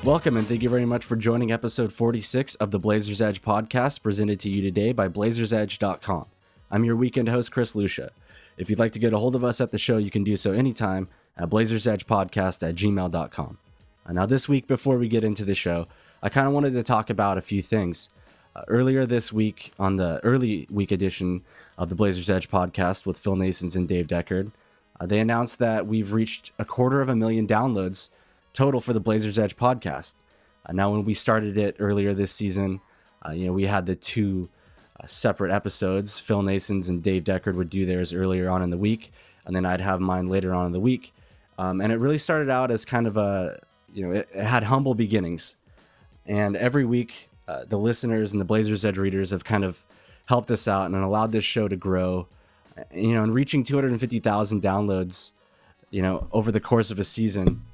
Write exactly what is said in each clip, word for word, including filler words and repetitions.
Welcome and thank you very much for joining episode forty-six of the Blazers Edge podcast, presented to you today by blazers edge dot com. I'm your weekend host, Chris Lucia. If you'd like to get a hold of us at the show, you can do so anytime at blazers edge podcast at gmail dot com. Uh, now this week, before we get into the show, I kind of wanted to talk about a few things. Uh, earlier this week, on the early week edition of the Blazers Edge podcast with Phil Nasons and Dave Deckard, uh, they announced that we've reached a quarter of a million downloads total for the Blazers Edge podcast. Uh, now, when we started it earlier this season, uh, you know, we had the two uh, separate episodes. Phil Nasons and Dave Deckard would do theirs earlier on in the week, and then I'd have mine later on in the week. Um, and it really started out as kind of a, you know, it, it had humble beginnings. And every week, uh, the listeners and the Blazers Edge readers have kind of helped us out and allowed this show to grow. You know, and reaching two hundred fifty thousand downloads, you know, over the course of a season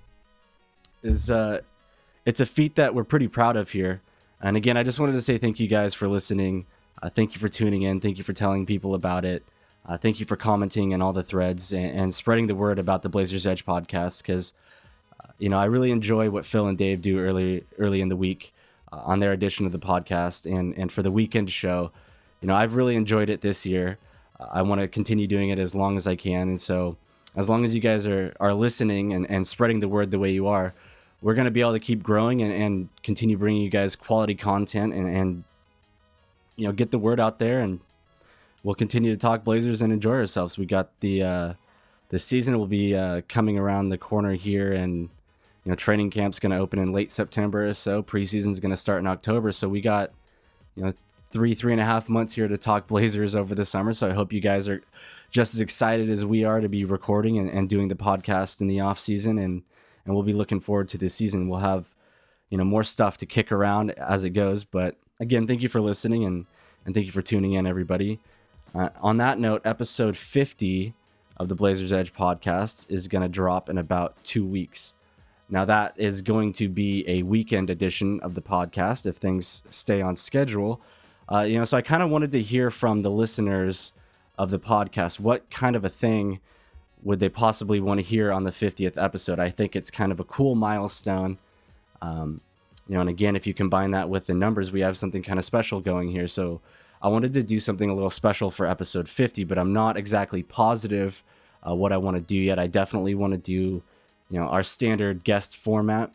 is uh it's a feat that we're pretty proud of here. And again, I just wanted to say thank you guys for listening. Uh, thank you for tuning in. Thank you for telling people about it. Uh, thank you for commenting in all the threads and, and spreading the word about the Blazers Edge podcast, because uh, you know, I really enjoy what Phil and Dave do early early in the week uh, on their edition of the podcast, and and for the weekend show. You know, I've really enjoyed it this year. Uh, I want to continue doing it as long as I can, and so as long as you guys are are listening and, and spreading the word the way you are, we're going to be able to keep growing and, and continue bringing you guys quality content and, and, you know, get the word out there, and we'll continue to talk Blazers and enjoy ourselves. We got the, uh, the season will be uh, coming around the corner here, and, you know, training camp's going to open in late September or so. Preseason's going to start in October. So we got, you know, three, three and a half months here to talk Blazers over the summer. So I hope you guys are just as excited as we are to be recording and, and doing the podcast in the off season. And, And we'll be looking forward to this season. We'll have, you know, more stuff to kick around as it goes. But again, thank you for listening, and, and thank you for tuning in, everybody. Uh, on that note, episode fifty of the Blazers Edge podcast is going to drop in about two weeks. Now, that is going to be a weekend edition of the podcast if things stay on schedule. Uh, you know, so I kind of wanted to hear from the listeners of the podcast. What kind of a thing would they possibly want to hear on the fiftieth episode? I think it's kind of a cool milestone. Um, you know, and again, if you combine that with the numbers, we have something kind of special going here. So I wanted to do something a little special for episode fifty, but I'm not exactly positive uh, what I want to do yet. I definitely want to do, you know, our standard guest format,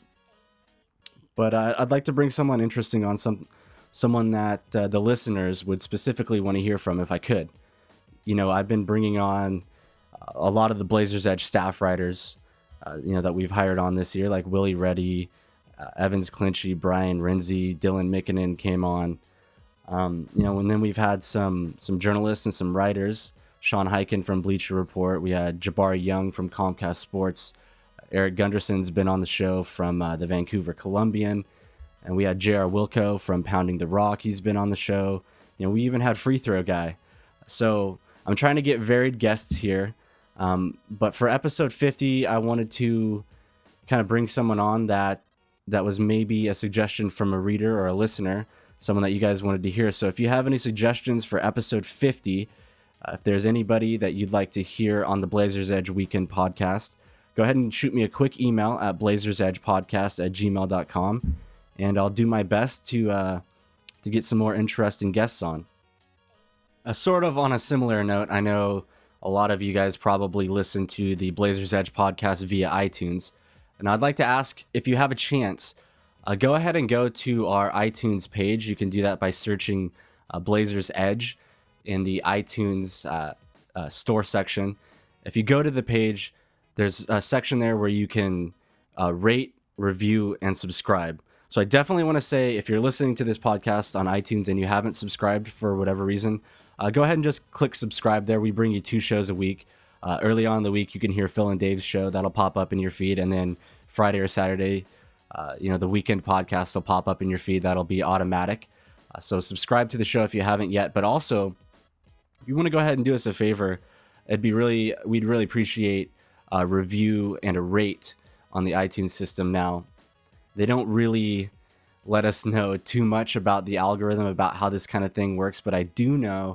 but uh, I'd like to bring someone interesting on, some someone that uh, the listeners would specifically want to hear from if I could. You know, I've been bringing on a lot of the Blazers Edge staff writers, uh, you know, that we've hired on this year, like Willie Reddy, uh, Evans Clinchy, Brian Renzi, Dylan Mikkonen came on. Um, you know, and then we've had some some journalists and some writers. Sean Hyken from Bleacher Report. We had Jabari Young from Comcast Sports. Eric Gunderson's been on the show from uh, the Vancouver Columbian. And we had J R Wilco from Pounding the Rock. He's been on the show. You know, we even had Free Throw Guy. So I'm trying to get varied guests here. Um, but for episode fifty, I wanted to kind of bring someone on that that was maybe a suggestion from a reader or a listener, someone that you guys wanted to hear. So if you have any suggestions for episode fifty, uh, if there's anybody that you'd like to hear on the Blazers Edge Weekend podcast, go ahead and shoot me a quick email at blazers edge podcast at gmail dot com, and I'll do my best to uh, to get some more interesting guests on. Uh, sort of on a similar note, I know a lot of you guys probably listen to the Blazers Edge podcast via iTunes. And I'd like to ask, if you have a chance, uh, go ahead and go to our iTunes page. You can do that by searching uh, Blazers Edge in the iTunes uh, uh, store section. If you go to the page, there's a section there where you can uh, rate, review, and subscribe. So I definitely want to say, if you're listening to this podcast on iTunes and you haven't subscribed for whatever reason, Uh, go ahead and just click subscribe there. We bring you two shows a week. Uh, early on in the week, you can hear Phil and Dave's show. That'll pop up in your feed. And then Friday or Saturday, uh, you know, the weekend podcast will pop up in your feed. That'll be automatic. Uh, so subscribe to the show if you haven't yet. But also, if you want to go ahead and do us a favor, it'd be really, we'd really appreciate a review and a rate on the iTunes system. Now, they don't really let us know too much about the algorithm, about how this kind of thing works, but I do know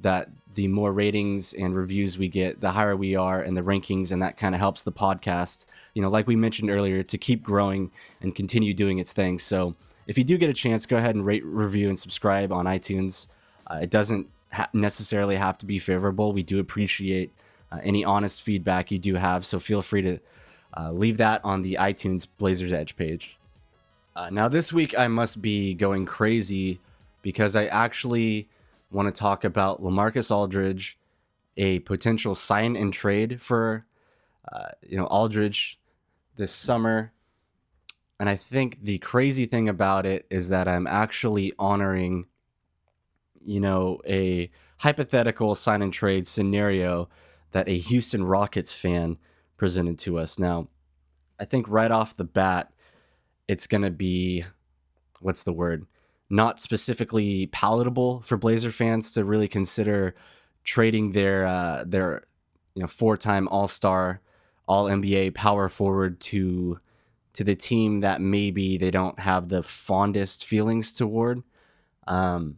that the more ratings and reviews we get, the higher we are in the rankings, and that kind of helps the podcast, you know, like we mentioned earlier, to keep growing and continue doing its thing. So if you do get a chance, go ahead and rate, review, and subscribe on iTunes. Uh, it doesn't ha- necessarily have to be favorable. We do appreciate uh, any honest feedback you do have, so feel free to uh, leave that on the iTunes Blazers Edge page. Uh, now, this week I must be going crazy because I actually want to talk about LaMarcus Aldridge, a potential sign and trade for uh, you know Aldridge this summer. And I think the crazy thing about it is that I'm actually honoring, you know, a hypothetical sign and trade scenario that a Houston Rockets fan presented to us. Now, I think right off the bat, it's going to be, what's the word? Not specifically palatable for Blazer fans to really consider trading their uh, their you know four-time All-Star, All N B A power forward to to the team that maybe they don't have the fondest feelings toward. Um,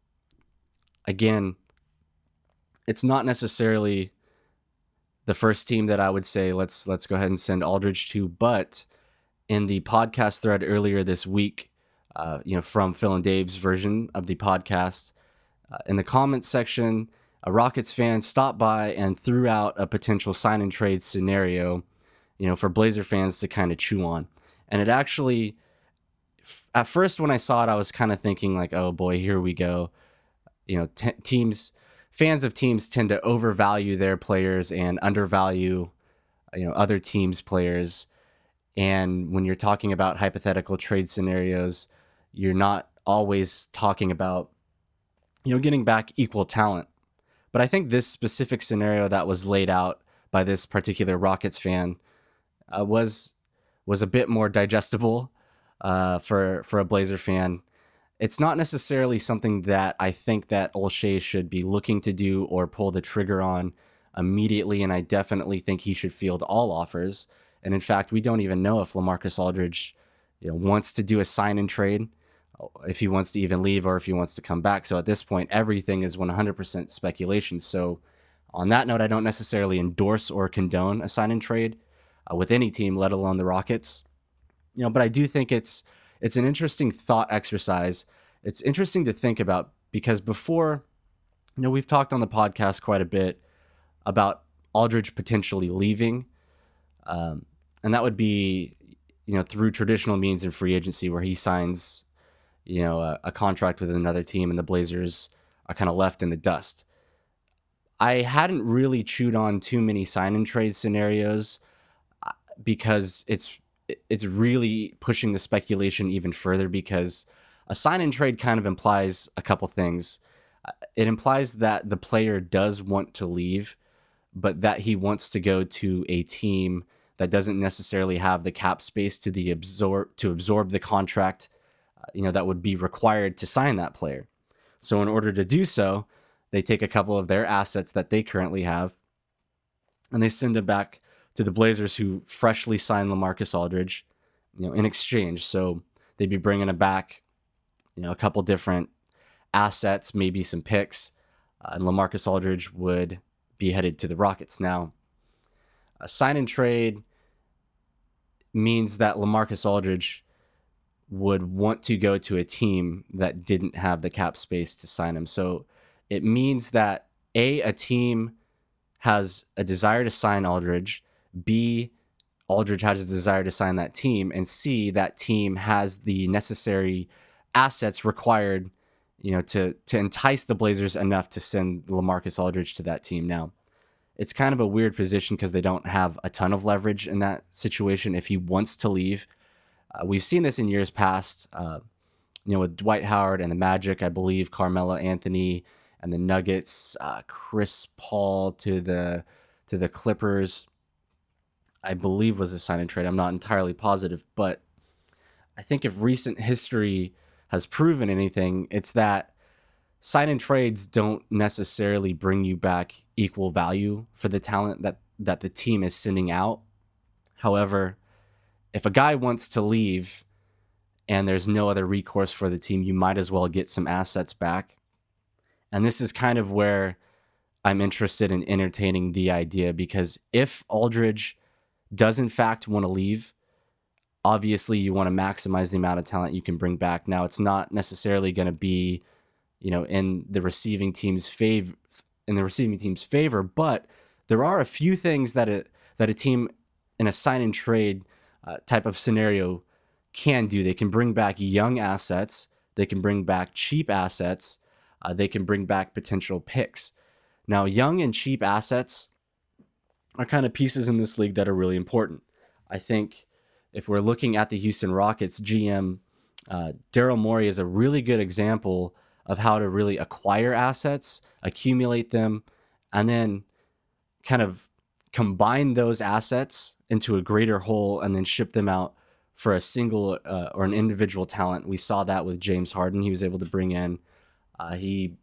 again, it's not necessarily the first team that I would say let's let's go ahead and send Aldridge to, but in the podcast thread earlier this week, uh, you know, from Phil and Dave's version of the podcast, uh, in the comments section, a Rockets fan stopped by and threw out a potential sign and trade scenario, you know, for Blazer fans to kind of chew on. And it actually, at first when I saw it, I was kind of thinking like, oh boy, here we go. You know, t- teams, fans of teams tend to overvalue their players and undervalue, you know, other teams' players. And when you're talking about hypothetical trade scenarios, you're not always talking about, you know, getting back equal talent. But I think this specific scenario that was laid out by this particular Rockets fan uh, was was a bit more digestible uh, for for a Blazer fan. It's not necessarily something that I think that Olshey should be looking to do or pull the trigger on immediately, and I definitely think he should field all offers. And in fact, we don't even know if LaMarcus Aldridge, you know, wants to do a sign and trade, if he wants to even leave or if he wants to come back. So at this point, everything is one hundred percent speculation. So on that note, I don't necessarily endorse or condone a sign and trade uh, with any team, let alone the Rockets. You know, but I do think it's it's an interesting thought exercise. It's interesting to think about because before, you know, we've talked on the podcast quite a bit about Aldridge potentially leaving. Um, and that would be, you know, through traditional means in free agency where he signs, you know, a, a contract with another team and the Blazers are kind of left in the dust. I hadn't really chewed on too many sign and trade scenarios because it's it's really pushing the speculation even further because a sign and trade kind of implies a couple things. It implies that the player does want to leave, but that he wants to go to a team that doesn't necessarily have the cap space to the absorb to absorb the contract, uh, you know, that would be required to sign that player. So in order to do so, they take a couple of their assets that they currently have, and they send it back to the Blazers, who freshly signed LaMarcus Aldridge, you know, in exchange. So they'd be bringing it back, you know, a couple different assets, maybe some picks, uh, and LaMarcus Aldridge would be headed to the Rockets. Now, a sign and trade means that LaMarcus Aldridge would want to go to a team that didn't have the cap space to sign him. So it means that A, a team has a desire to sign Aldridge, B, Aldridge has a desire to sign that team, and C, that team has the necessary assets required, you know, to to entice the Blazers enough to send LaMarcus Aldridge to that team. Now, it's kind of a weird position because they don't have a ton of leverage in that situation if he wants to leave. Uh, we've seen this in years past, uh, you know, with Dwight Howard and the Magic, I believe, Carmelo Anthony and the Nuggets, uh, Chris Paul to the to the Clippers, I believe was a sign and trade. I'm not entirely positive, but I think if recent history has proven anything, it's that sign and trades don't necessarily bring you back equal value for the talent that, that the team is sending out. However, if a guy wants to leave and there's no other recourse for the team, you might as well get some assets back. And this is kind of where I'm interested in entertaining the idea, because if Aldridge does in fact want to leave, obviously you want to maximize the amount of talent you can bring back. Now, it's not necessarily going to be, you know, in the receiving team's favor, in the receiving team's favor, but there are a few things that a that a team in a sign and trade uh, type of scenario can do. They can bring back young assets, they can bring back cheap assets, uh, they can bring back potential picks. Now, young and cheap assets are kind of pieces in this league that are really important. I think if we're looking at the Houston Rockets, G M uh, Daryl Morey is a really good example of how to really acquire assets, accumulate them, and then kind of combine those assets into a greater whole and then ship them out for a single uh, or an individual talent. We saw that with James Harden. He was able to bring in, uh, he,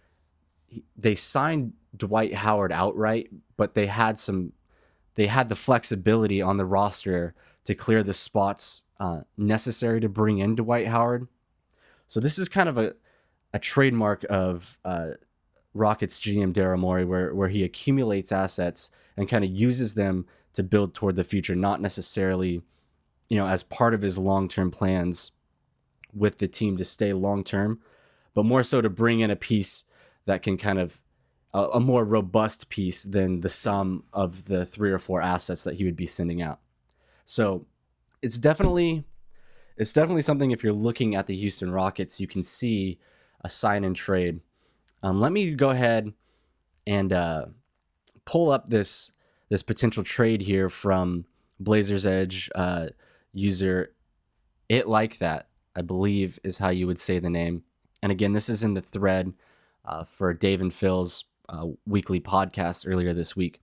he, they signed Dwight Howard outright, but they had some, they had the flexibility on the roster to clear the spots uh, necessary to bring in Dwight Howard. So this is kind of a, a trademark of uh, Rockets G M Daryl Morey, where, where he accumulates assets and kind of uses them to build toward the future, not necessarily, you know, as part of his long-term plans with the team to stay long-term, but more so to bring in a piece that can kind of, a, a more robust piece than the sum of the three or four assets that he would be sending out. So it's definitely, it's definitely something, if you're looking at the Houston Rockets, you can see a sign and trade. Um, let me go ahead and uh, pull up this this potential trade here from Blazers Edge uh, user It Like That, I believe is how you would say the name. And again, this is in the thread uh, for Dave and Phil's uh, weekly podcast earlier this week.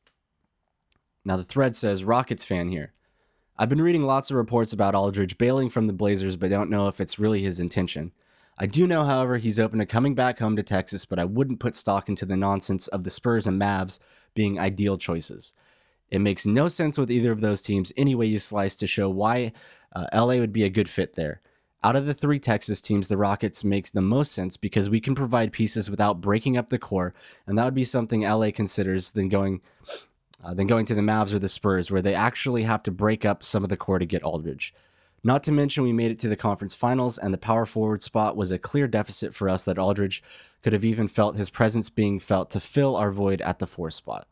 Now the thread says, Rockets fan here. I've been reading lots of reports about Aldridge bailing from the Blazers, but don't know if it's really his intention. I do know, however, he's open to coming back home to Texas, but I wouldn't put stock into the nonsense of the Spurs and Mavs being ideal choices. It makes no sense with either of those teams any way you slice to show why uh, L A would be a good fit there. Out of the three Texas teams, the Rockets makes the most sense because we can provide pieces without breaking up the core, and that would be something L A considers than going uh, than going to the Mavs or the Spurs, where they actually have to break up some of the core to get Aldridge. Not to mention, we made it to the conference finals, and the power forward spot was a clear deficit for us that Aldridge could have even felt his presence being felt to fill our void at the four spot.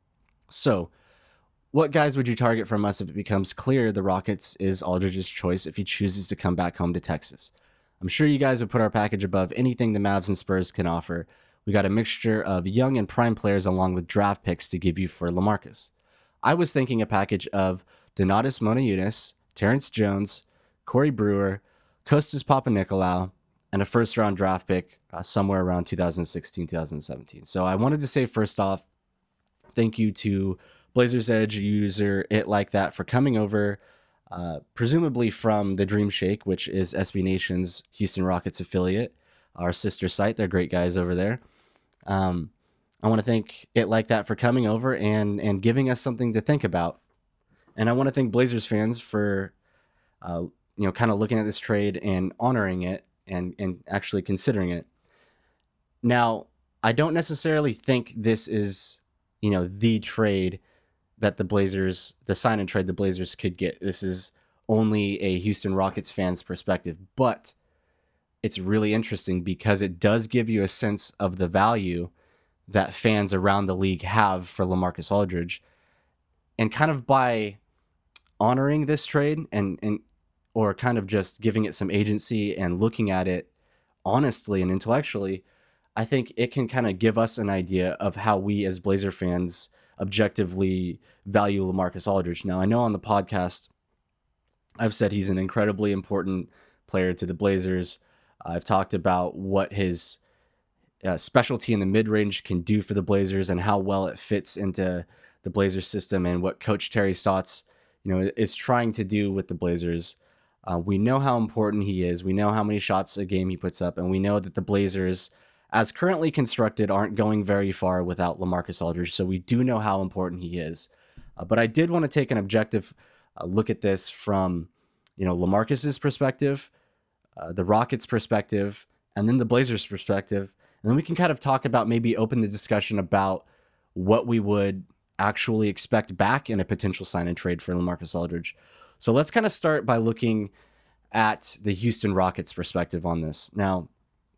So, what guys would you target from us if it becomes clear the Rockets is Aldridge's choice if he chooses to come back home to Texas? I'm sure you guys would put our package above anything the Mavs and Spurs can offer. We got a mixture of young and prime players along with draft picks to give you for LaMarcus. I was thinking a package of Donatas Monajunas, Terrence Jones, Corey Brewer, Kostas Papanikolaou, and a first-round draft pick uh, somewhere around two thousand sixteen, two thousand seventeen. So I wanted to say, first off, thank you to Blazers Edge user It Like That for coming over, uh, presumably from the Dream Shake, which is S B Nation's Houston Rockets affiliate, our sister site. They're great guys over there. Um, I want to thank It Like That for coming over and and giving us something to think about. And I want to thank Blazers fans for, uh, you know, kind of looking at this trade and honoring it and, and actually considering it. Now, I don't necessarily think this is, you know, the trade that the Blazers, the sign and trade the Blazers could get. This is only a Houston Rockets fan's perspective, but it's really interesting because it does give you a sense of the value that fans around the league have for LaMarcus Aldridge. And kind of by honoring this trade and, and or kind of just giving it some agency and looking at it honestly and intellectually, I think it can kind of give us an idea of how we as Blazer fans objectively value LaMarcus Aldridge. Now, I know on the podcast, I've said he's an incredibly important player to the Blazers. I've talked about what his uh, specialty in the mid-range can do for the Blazers and how well it fits into the Blazers system and what Coach Terry Stotts, you know, is trying to do with the Blazers. Uh, we know how important he is. We know how many shots a game he puts up, and we know that the Blazers, as currently constructed, aren't going very far without LaMarcus Aldridge, so we do know how important he is. Uh, but I did want to take an objective uh, look at this from, you know, LaMarcus's perspective, uh, the Rockets' perspective, and then the Blazers' perspective, And then we can kind of talk about, maybe open the discussion about what we would actually expect back in a potential sign and trade for LaMarcus Aldridge. So let's kind of start by looking at the Houston Rockets perspective on this. Now,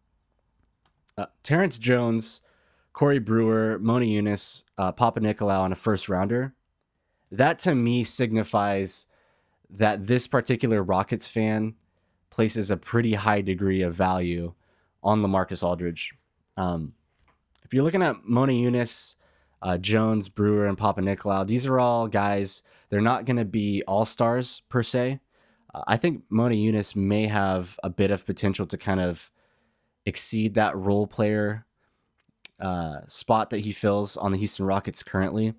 uh, Terrence Jones, Corey Brewer, Mona Eunice, uh, Papa Nicolau on a first rounder. That to me signifies that this particular Rockets fan places a pretty high degree of value on LaMarcus Aldridge. Um, if you're looking at Mona Eunice, uh, Jones, Brewer, and Papa Nicolau, these are all guys, they're not going to be all-stars per se. Uh, I think Mona Eunice may have a bit of potential to kind of exceed that role player uh, spot that he fills on the Houston Rockets currently.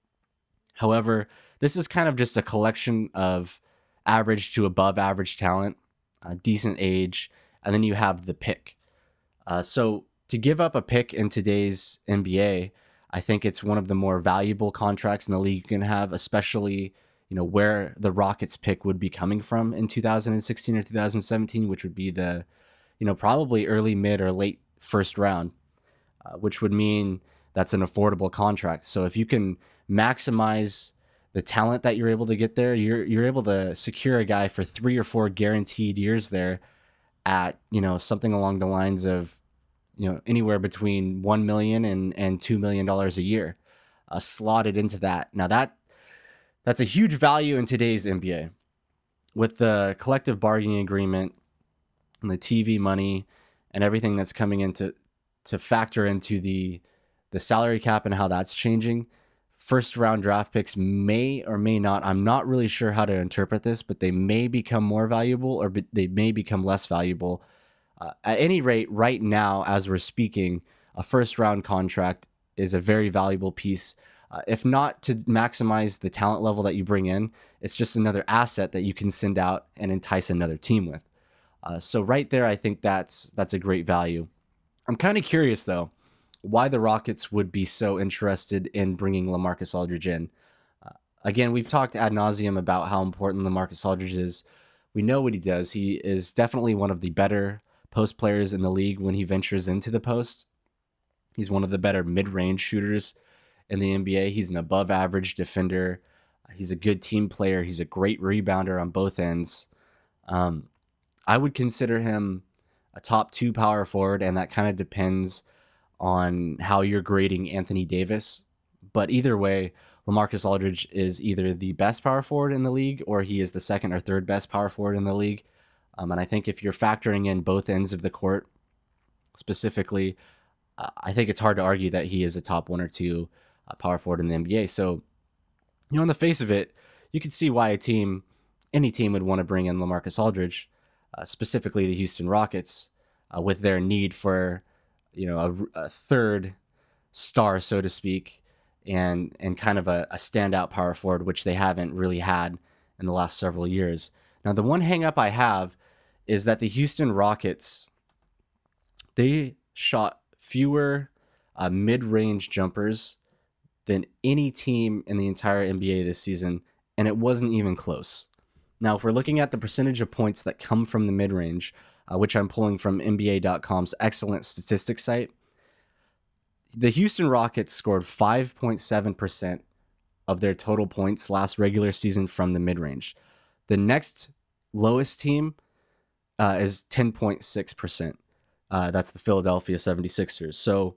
However, this is kind of just a collection of average to above average talent, uh, decent age, and then you have the pick. Uh, so to give up a pick in today's N B A, I think it's one of the more valuable contracts in the league you can have, especially, you know, where the Rockets pick would be coming from in two thousand sixteen or two thousand seventeen, which would be the, you know, probably early, mid, or late first round, uh, which would mean that's an affordable contract. So if you can maximize the talent that you're able to get there, you're you're able to secure a guy for three or four guaranteed years there at, you know, something along the lines of, you know, anywhere between one million and and two million dollars a year, uh, slotted into that. Now that that's a huge value in today's N B A, with the collective bargaining agreement and the T V money and everything that's coming into to factor into the the salary cap and how that's changing. First round draft picks may or may not, I'm not really sure how to interpret this, but they may become more valuable, or be, they may become less valuable. Uh, at any rate, right now, as we're speaking, a first round contract is a very valuable piece. Uh, if not to maximize the talent level that you bring in, it's just another asset that you can send out and entice another team with. Uh, so right there, I think that's that's a great value. I'm kind of curious, though, why the Rockets would be so interested in bringing LaMarcus Aldridge in. Uh, again, we've talked ad nauseum about how important LaMarcus Aldridge is. We know what he does. He is definitely one of the better post players in the league when he ventures into the post. He's one of the better mid-range shooters in the N B A. He's an above-average defender. He's a good team player. He's a great rebounder on both ends. Um, I would consider him a top two power forward, and that kind of depends on how you're grading Anthony Davis. But either way, LaMarcus Aldridge is either the best power forward in the league, or he is the second or third best power forward in the league. Um, and I think if you're factoring in both ends of the court specifically, uh, I think it's hard to argue that he is a top one or two uh, power forward in the N B A. So, you know, on the face of it, you can see why a team, any team would want to bring in LaMarcus Aldridge, uh, specifically the Houston Rockets, uh, with their need for, you know, a, a third star, so to speak, and and kind of a, a standout power forward, which they haven't really had in the last several years. Now, the one hang up I have is that the Houston Rockets, they shot fewer uh, mid-range jumpers than any team in the entire N B A this season, and it wasn't even close. Now, if we're looking at the percentage of points that come from the mid-range, uh, which I'm pulling from N B A dot com's excellent statistics site, the Houston Rockets scored five point seven percent of their total points last regular season from the mid-range. The next lowest team uh, is ten point six percent. Uh, that's the Philadelphia seventy-sixers. So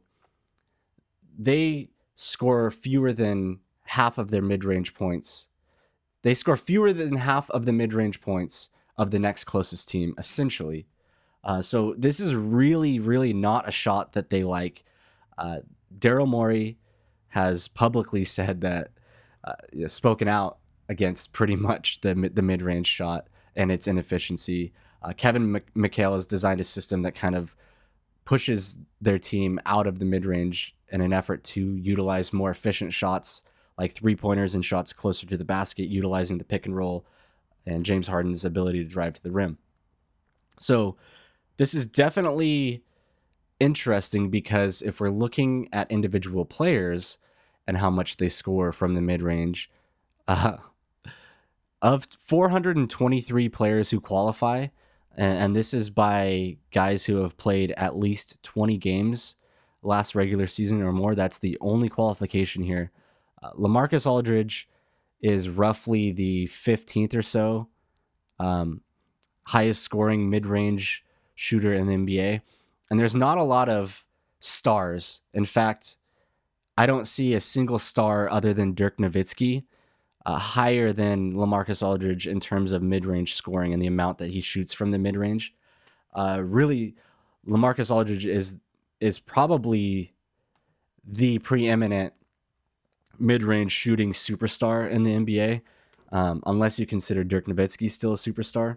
they score fewer than half of their mid-range points. They score fewer than half of the mid-range points of the next closest team, essentially. Uh, so this is really, really not a shot that they like. Uh, Daryl Morey has publicly said that, uh, spoken out against pretty much the the mid-range shot and its inefficiency. Uh, Kevin McHale has designed a system that kind of pushes their team out of the mid-range in an effort to utilize more efficient shots, like three-pointers and shots closer to the basket, utilizing the pick and roll and James Harden's ability to drive to the rim. So this is definitely interesting, because if we're looking at individual players and how much they score from the mid-range, uh, of four hundred twenty-three players who qualify, And, and this is by guys who have played at least twenty games last regular season or more. That's the only qualification here. Uh, LaMarcus Aldridge is roughly the fifteenth or so um, highest scoring mid-range shooter in the N B A. And there's not a lot of stars. In fact, I don't see a single star other than Dirk Nowitzki uh, higher than LaMarcus Aldridge in terms of mid-range scoring and the amount that he shoots from the mid-range. Uh, really, LaMarcus Aldridge is is probably the preeminent mid-range shooting superstar in the N B A, um, unless you consider Dirk Nowitzki still a superstar.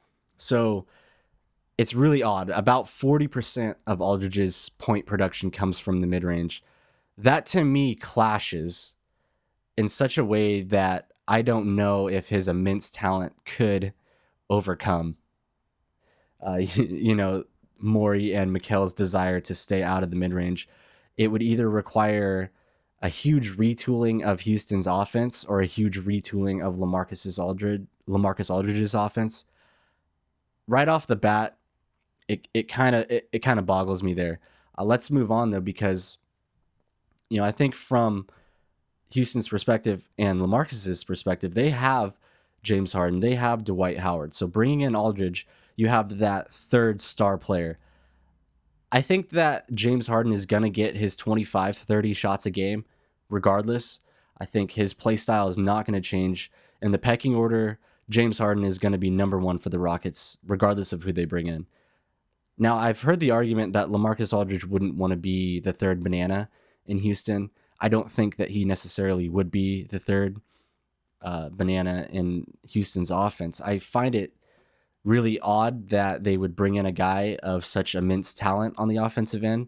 So it's really odd. About forty percent of Aldridge's point production comes from the mid-range. That to me clashes in such a way that I don't know if his immense talent could overcome, uh, you, you know, Morey and Mikal's desire to stay out of the mid-range. It would either require a huge retooling of Houston's offense or a huge retooling of LaMarcus's Aldridge, LaMarcus Aldridge's offense. Right off the bat, it it kind of it, it kind of boggles me there. Uh, let's move on though, because you know I think from Houston's perspective and LaMarcus's perspective, they have James Harden, they have Dwight Howard. So bringing in Aldridge, you have that third star player. I think that James Harden is going to get his twenty-five, thirty shots a game regardless. I think his play style is not going to change. In the pecking order, James Harden is going to be number one for the Rockets, regardless of who they bring in. Now, I've heard the argument that LaMarcus Aldridge wouldn't want to be the third banana in Houston. I don't think that he necessarily would be the third uh, banana in Houston's offense. I find it really odd that they would bring in a guy of such immense talent on the offensive end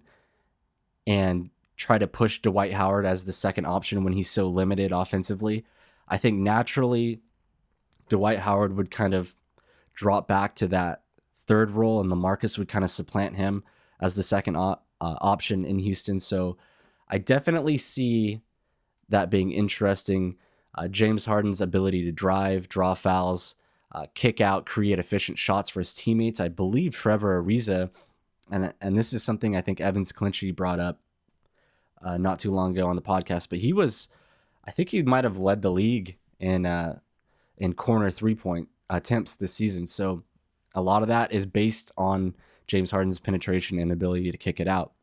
and try to push Dwight Howard as the second option when he's so limited offensively. I think naturally Dwight Howard would kind of drop back to that third role and LaMarcus would kind of supplant him as the second op- uh, option in Houston. So I definitely see that being interesting. Uh, James Harden's ability to drive, draw fouls, uh, kick out, create efficient shots for his teammates. I believe Trevor Ariza, and and this is something I think Evans Clinchey brought up uh, not too long ago on the podcast, but he was, I think he might have led the league in uh, in corner three-point attempts this season. So a lot of that is based on James Harden's penetration and ability to kick it out.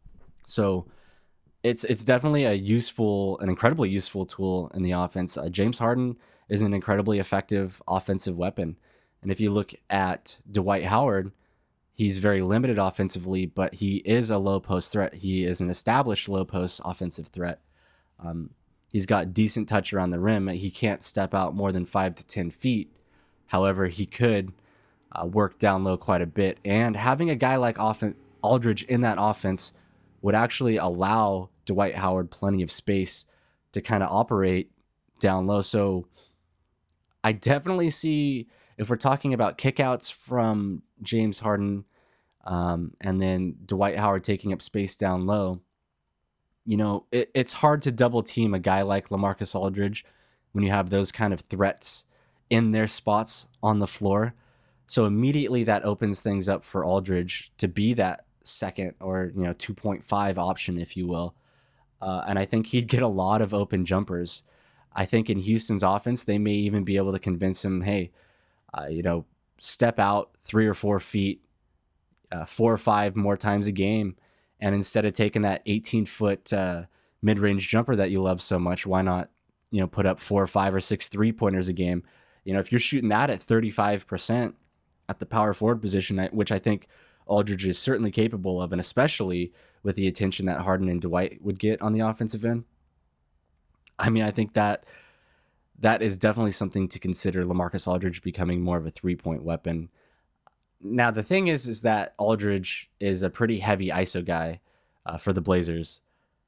So it's it's definitely a useful, an incredibly useful tool in the offense. Uh, James Harden is an incredibly effective offensive weapon. And if you look at Dwight Howard, he's very limited offensively, but he is a low post threat. He is an established low post offensive threat. Um, he's got decent touch around the rim. He can't step out more than five to ten feet. However, he could uh, work down low quite a bit. And having a guy like offen- Aldridge in that offense would actually allow Dwight Howard plenty of space to kind of operate down low. So I definitely see, if we're talking about kickouts from James Harden um, and then Dwight Howard taking up space down low, you know, it, it's hard to double team a guy like LaMarcus Aldridge when you have those kind of threats in their spots on the floor. So immediately that opens things up for Aldridge to be that second or, you know, two point five option, if you will. Uh, and I think he'd get a lot of open jumpers. I think in Houston's offense, they may even be able to convince him, hey, uh, you know, step out three or four feet, uh, four or five more times a game. And instead of taking that eighteen-foot uh, mid-range jumper that you love so much, why not, you know, put up four or five or six three-pointers a game? You know, if you're shooting that at thirty-five percent at the power forward position, which I think Aldridge is certainly capable of, and especially with the attention that Harden and Dwight would get on the offensive end, I mean, I think that that is definitely something to consider, LaMarcus Aldridge becoming more of a three-point weapon. Now, the thing is, is that Aldridge is a pretty heavy I S O guy uh, for the Blazers.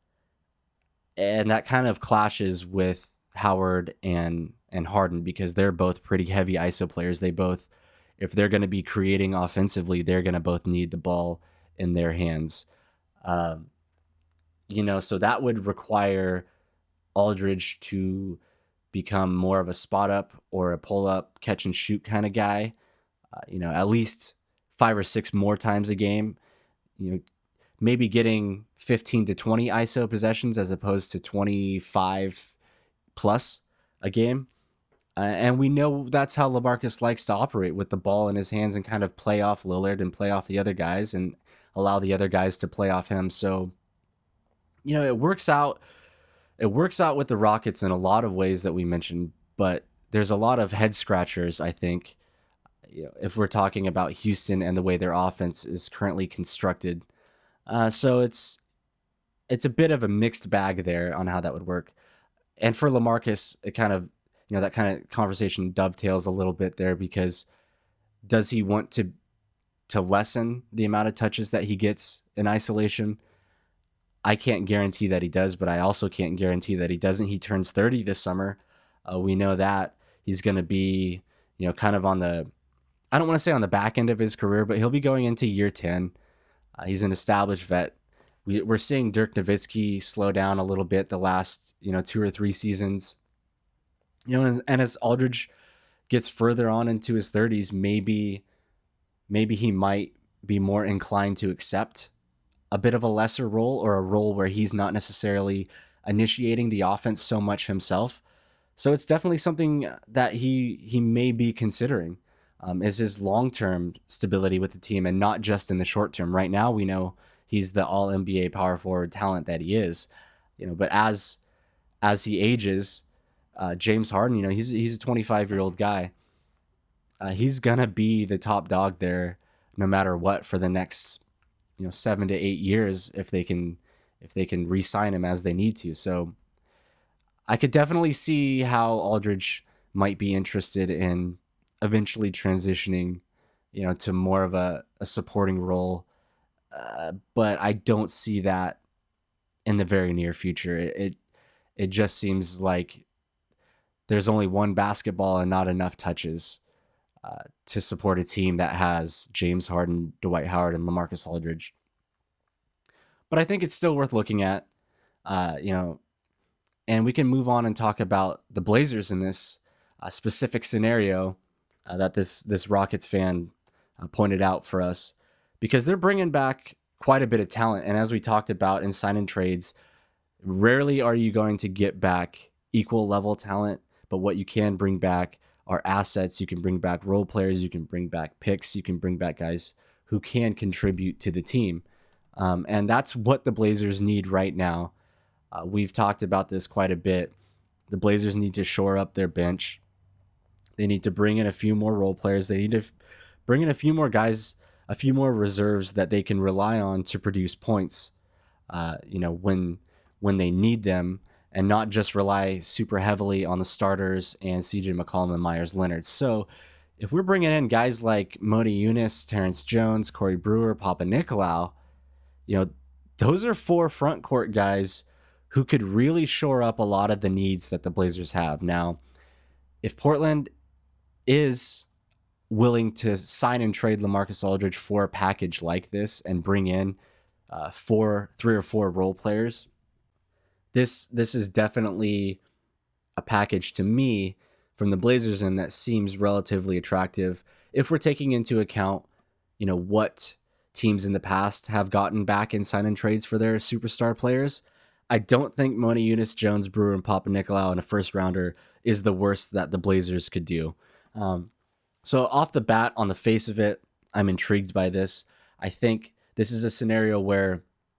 And that kind of clashes with Howard and, and Harden because they're both pretty heavy I S O players. They both, if they're going to be creating offensively, they're going to both need the ball in their hands. Um, you know, so that would require Aldridge to become more of a spot up or a pull up catch and shoot kind of guy. uh, you know, at least five or six more times a game. You know, maybe getting fifteen to twenty I S O possessions as opposed to twenty-five plus a game. Uh, and we know that's how LaMarcus likes to operate, with the ball in his hands and kind of play off Lillard and play off the other guys and allow the other guys to play off him. So, you know, it works out. It works out with the Rockets in a lot of ways that we mentioned, but there's a lot of head scratchers, I think, you know, if we're talking about Houston and the way their offense is currently constructed. Uh, so it's it's a bit of a mixed bag there on how that would work. And for LaMarcus, it kind of, you know, that kind of conversation dovetails a little bit there, because does he want to to lessen the amount of touches that he gets in isolation? I can't guarantee that he does, but I also can't guarantee that he doesn't. He turns thirty this summer. Uh, we know that he's going to be, you know, kind of on the, I don't want to say on the back end of his career, but he'll be going into year ten. Uh, he's an established vet. We, we're seeing Dirk Nowitzki slow down a little bit the last, you know, two or three seasons. You know, and, and as Aldridge gets further on into his thirties, maybe, maybe he might be more inclined to accept a bit of a lesser role, or a role where he's not necessarily initiating the offense so much himself. So it's definitely something that he he may be considering, um, is his long-term stability with the team, and not just in the short term. Right now, we know he's the all N B A power forward talent that he is, you know. But as as he ages, uh, James Harden, you know, he's he's a twenty-five-year-old guy. Uh, he's gonna be the top dog there, no matter what, for the next, you know, seven to eight years if they can if they can re-sign him as they need to. So I could definitely see how Aldridge might be interested in eventually transitioning, you know, to more of a, a supporting role. Uh, but I don't see that in the very near future. It, it it just seems like there's only one basketball and not enough touches uh, to support a team that has James Harden, Dwight Howard, and LaMarcus Aldridge. But I think it's still worth looking at, uh, you know, and we can move on and talk about the Blazers in this uh, specific scenario uh, that this this Rockets fan uh, pointed out for us, because they're bringing back quite a bit of talent. And as we talked about in sign and trades, rarely are you going to get back equal level talent, but what you can bring back are assets. You can bring back role players, you can bring back picks, you can bring back guys who can contribute to the team. Um, and that's what the Blazers need right now. Uh, we've talked about this quite a bit. The Blazers need to shore up their bench. They need to bring in a few more role players. They need to f- bring in a few more guys, a few more reserves that they can rely on to produce points, uh, you know, when when they need them, and not just rely super heavily on the starters and C J McCollum and Myers Leonard. So if we're bringing in guys like Modi Yunus, Terrence Jones, Corey Brewer, Papa Nicolau, you know, those are four front court guys who could really shore up a lot of the needs that the Blazers have. Now, if Portland is willing to sign and trade LaMarcus Aldridge for a package like this and bring in uh, four, three or four role players, this this is definitely a package to me from the Blazers, and that seems relatively attractive if we're taking into account, you know, what teams in the past have gotten back in sign and trades for their superstar players. I don't think Moni Yunus, Jones, Brewer, and Papa Nicolau in a first rounder is the worst that the Blazers could do. Um, so off the bat, on the face of it, I'm intrigued by this. I think this is a scenario where,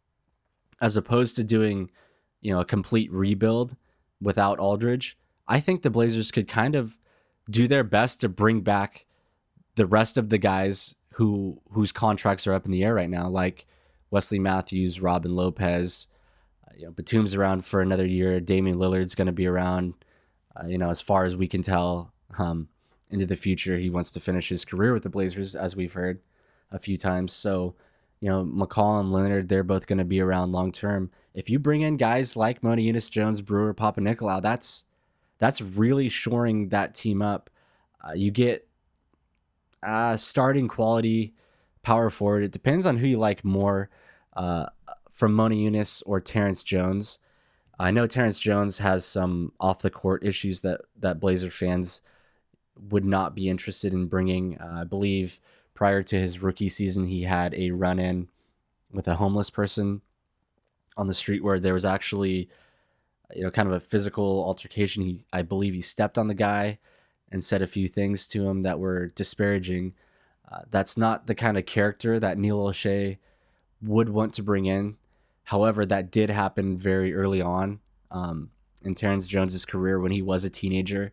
as opposed to doing, you know, a complete rebuild without Aldridge, I think the Blazers could kind of do their best to bring back the rest of the guys who whose contracts are up in the air right now, like Wesley Matthews, Robin Lopez. Uh, you know, Batum's around for another year. Damian Lillard's going to be around, uh, you know, as far as we can tell, um, into the future. He wants to finish his career with the Blazers, as we've heard a few times. So, you know, McCollum, Leonard, they're both going to be around long term. If you bring in guys like Moni Yunus, Jones, Brewer, Papa Nicolau, that's that's really shoring that team up. Uh, you get uh, starting quality power forward. It depends on who you like more, uh, from Moni Yunus or Terrence Jones. I know Terrence Jones has some off the court issues that that Blazer fans would not be interested in bringing. Uh, I believe prior to his rookie season, he had a run-in with a homeless person on the street where there was actually, you know, kind of a physical altercation. He, I believe, he stepped on the guy and said a few things to him that were disparaging. Uh, that's not the kind of character that Neil Olshey would want to bring in. However, that did happen very early on um, in Terrence Jones's career when he was a teenager,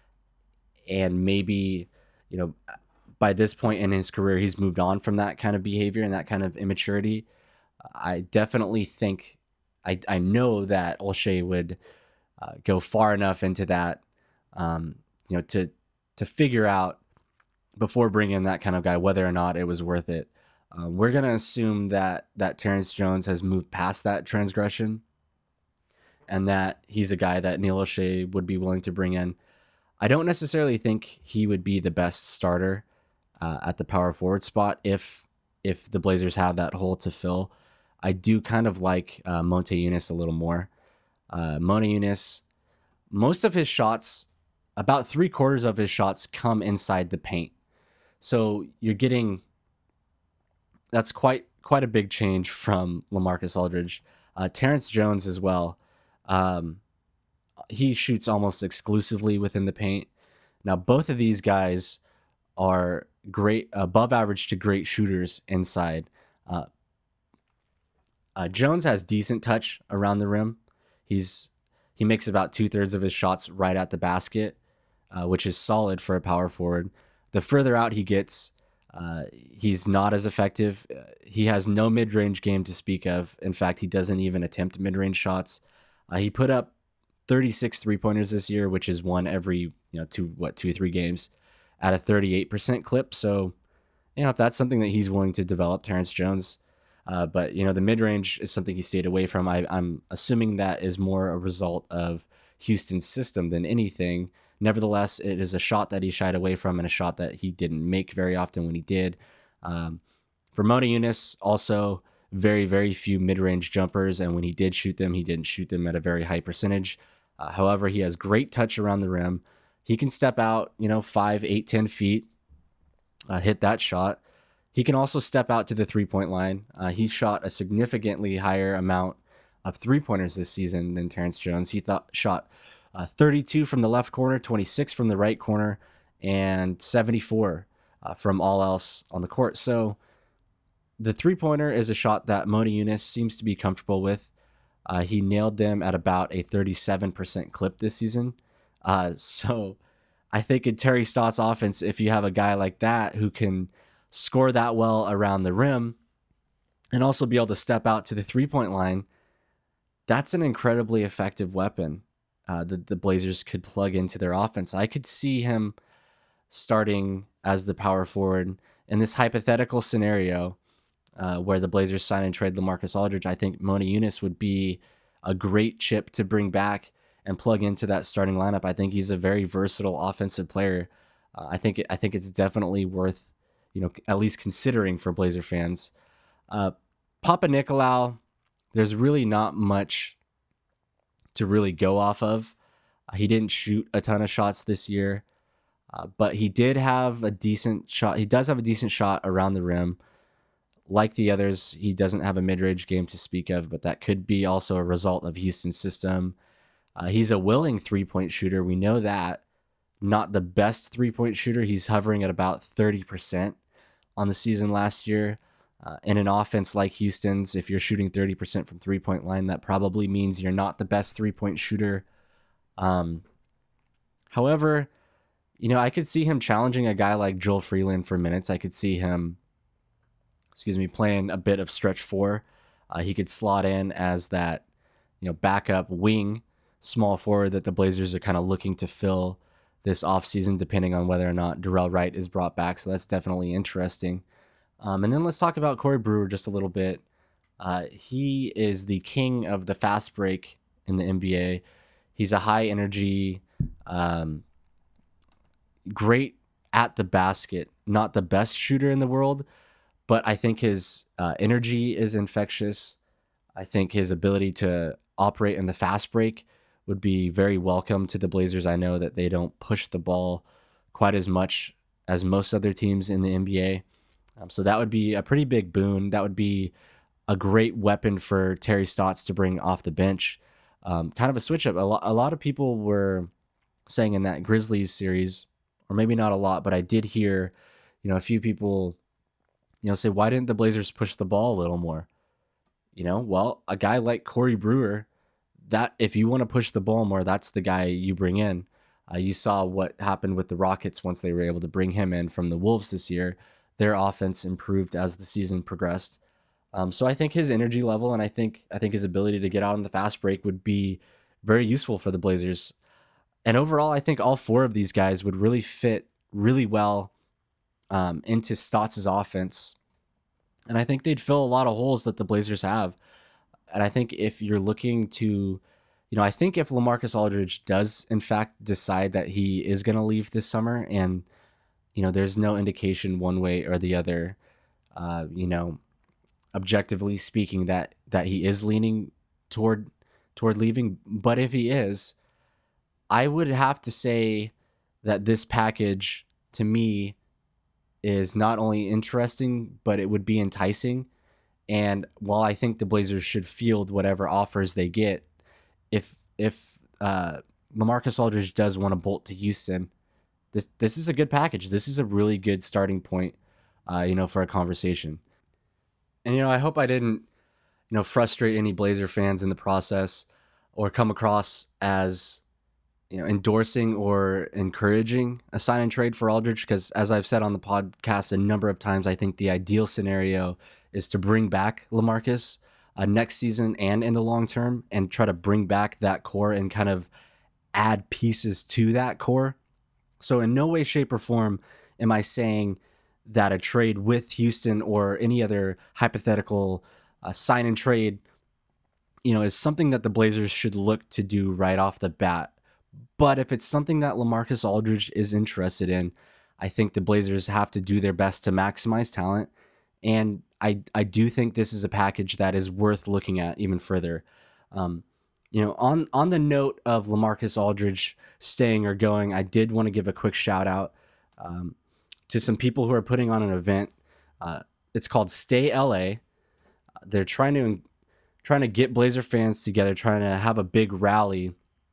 and maybe, you know, by this point in his career, he's moved on from that kind of behavior and that kind of immaturity. I definitely think, I I know that Olshey would uh, go far enough into that, um, you know, to to figure out before bringing in that kind of guy whether or not it was worth it. Um, we're gonna assume that that Terrence Jones has moved past that transgression, and that he's a guy that Neil Olshey would be willing to bring in. I don't necessarily think he would be the best starter uh, at the power forward spot if if the Blazers have that hole to fill. I do kind of like uh, Motiejunas a little more. Uh, Motiejunas, most of his shots, about three quarters of his shots come inside the paint. So you're getting, that's quite quite a big change from LaMarcus Aldridge. Uh, Terrence Jones as well. Um, he shoots almost exclusively within the paint. Now, both of these guys are great, above average to great shooters inside. Uh, uh, Jones has decent touch around the rim. He's he makes about two thirds of his shots right at the basket, uh, which is solid for a power forward. The further out he gets, uh, he's not as effective. Uh, he has no mid-range game to speak of. In fact, he doesn't even attempt mid-range shots. Uh, he put up thirty-six three-pointers this year, which is one every, you know, two, what, two or three games at a thirty-eight percent clip. So, you know, if that's something that he's willing to develop, Terrence Jones. Uh, but, you know, the mid-range is something he stayed away from. I, I'm assuming that is more a result of Houston's system than anything. Nevertheless, it is a shot that he shied away from and a shot that he didn't make very often when he did. Um, for Motiejunas, also very, very few mid-range jumpers, and when he did shoot them, he didn't shoot them at a very high percentage. Uh, however, he has great touch around the rim. He can step out, you know, five, eight, ten feet, uh, hit that shot. He can also step out to the three-point line. Uh, he shot a significantly higher amount of three-pointers this season than Terrence Jones. He thought shot uh, thirty-two from the left corner, twenty-six from the right corner, and seventy-four uh, from all else on the court. So the three-pointer is a shot that Motiejunas seems to be comfortable with. Uh, he nailed them at about a thirty-seven percent clip this season. Uh, so I think in Terry Stott's offense, if you have a guy like that who can score that well around the rim and also be able to step out to the three-point line, that's an incredibly effective weapon uh, that the Blazers could plug into their offense. I could see him starting as the power forward in this hypothetical scenario uh, where the Blazers sign and trade LaMarcus Aldridge. I think Motiejunas would be a great chip to bring back and plug into that starting lineup. I think he's a very versatile offensive player. Uh, I think I think it's definitely worth, you know, at least considering for Blazer fans. Uh, Papanikolaou, there's really not much to really go off of. Uh, he didn't shoot a ton of shots this year, uh, but he did have a decent shot. He does have a decent shot around the rim. Like the others, he doesn't have a mid-range game to speak of, but that could be also a result of Houston's system. Uh, he's a willing three-point shooter. We know that. Not the best three-point shooter. He's hovering at about thirty percent on the season last year. Uh, in an offense like Houston's, if you're shooting thirty percent from three-point line, that probably means you're not the best three-point shooter. Um, however, you know, I could see him challenging a guy like Joel Freeland for minutes. I could see him, excuse me, playing a bit of stretch four. Uh, he could slot in as that, you know, backup wing small forward that the Blazers are kind of looking to fill this offseason, depending on whether or not Darrell Wright is brought back. So that's definitely interesting. Um, and then let's talk about Corey Brewer just a little bit. Uh, he is the king of the fast break in the N B A. He's a high energy, um, great at the basket, not the best shooter in the world, but I think his uh, energy is infectious. I think his ability to operate in the fast break would be very welcome to the Blazers. I know that they don't push the ball quite as much as most other teams in the N B A. Um, so that would be a pretty big boon. That would be a great weapon for Terry Stotts to bring off the bench. Um, kind of a switch up. A, lo- a lot of people were saying in that Grizzlies series, or maybe not a lot, but I did hear, you know, a few people, you know, say, why didn't the Blazers push the ball a little more? You know, well, a guy like Corey Brewer, that if you want to push the ball more, that's the guy you bring in. Uh, you saw what happened with the Rockets once they were able to bring him in from the Wolves this year. Their offense improved as the season progressed. Um, so I think his energy level and I think I think his ability to get out on the fast break would be very useful for the Blazers. And overall, I think all four of these guys would really fit really well um, into Stotts' offense. And I think they'd fill a lot of holes that the Blazers have. And I think if you're looking to, you know, I think if LaMarcus Aldridge does, in fact, decide that he is going to leave this summer and, you know, there's no indication one way or the other, uh, you know, objectively speaking, that that he is leaning toward toward leaving. But if he is, I would have to say that this package to me is not only interesting, but it would be enticing. And while I think the Blazers should field whatever offers they get, if if uh, LaMarcus Aldridge does want to bolt to Houston, this this is a good package. This is a really good starting point, uh, you know, for a conversation. And, you know, I hope I didn't, you know, frustrate any Blazer fans in the process or come across as, you know, endorsing or encouraging a sign and trade for Aldridge, because as I've said on the podcast a number of times, I think the ideal scenario is to bring back LaMarcus uh, next season and in the long term and try to bring back that core and kind of add pieces to that core. So in no way, shape, or form am I saying that a trade with Houston or any other hypothetical uh, sign and trade, you know, is something that the Blazers should look to do right off the bat. But if it's something that LaMarcus Aldridge is interested in, I think the Blazers have to do their best to maximize talent. And I I do think this is a package that is worth looking at even further. Um, you know, on, on the note of LaMarcus Aldridge staying or going, I did want to give a quick shout out um, to some people who are putting on an event. Uh, it's called Stay L A. They're trying to trying to get Blazer fans together, trying to have a big rally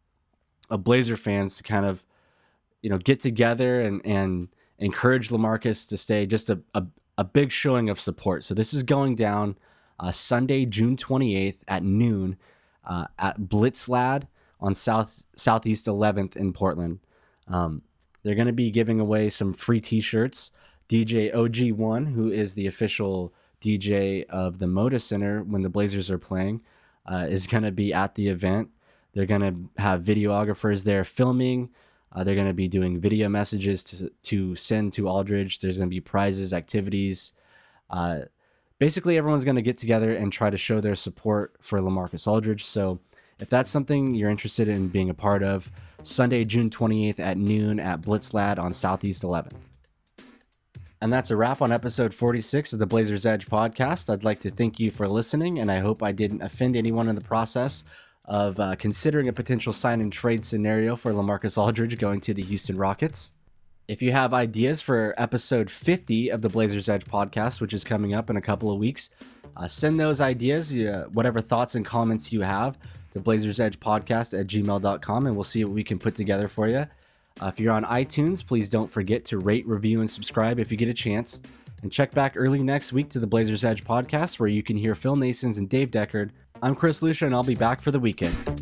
of Blazer fans to kind of, you know, get together and, and encourage LaMarcus to stay. Just a, a, a big showing of support. So this is going down uh, Sunday, June twenty-eighth at noon uh, at Blitzlad on South Southeast eleventh in Portland. Um, they're going to be giving away some free T-shirts. D J O G one, who is the official D J of the Moda Center when the Blazers are playing, uh, is going to be at the event. They're going to have videographers there filming. Uh, they're going to be doing video messages to to send to Aldridge. There's going to be prizes, activities. Uh, basically, everyone's going to get together and try to show their support for LaMarcus Aldridge. So if that's something you're interested in being a part of, Sunday, June twenty-eighth at noon at Blitzlad on Southeast eleventh. And that's a wrap on episode forty-six of the Blazers Edge podcast. I'd like to thank you for listening, and I hope I didn't offend anyone in the process of uh, considering a potential sign and trade scenario for LaMarcus Aldridge going to the Houston Rockets. If you have ideas for episode fifty of the Blazers Edge podcast, which is coming up in a couple of weeks, uh, send those ideas, uh, whatever thoughts and comments you have, to blazers edge podcast at gmail dot com, and we'll see what we can put together for you. Uh, if you're on iTunes, please don't forget to rate, review, and subscribe if you get a chance. And check back early next week to the Blazers Edge podcast, where you can hear Phil Nasons and Dave Deckard. I'm Chris Lucia, and I'll be back for the weekend.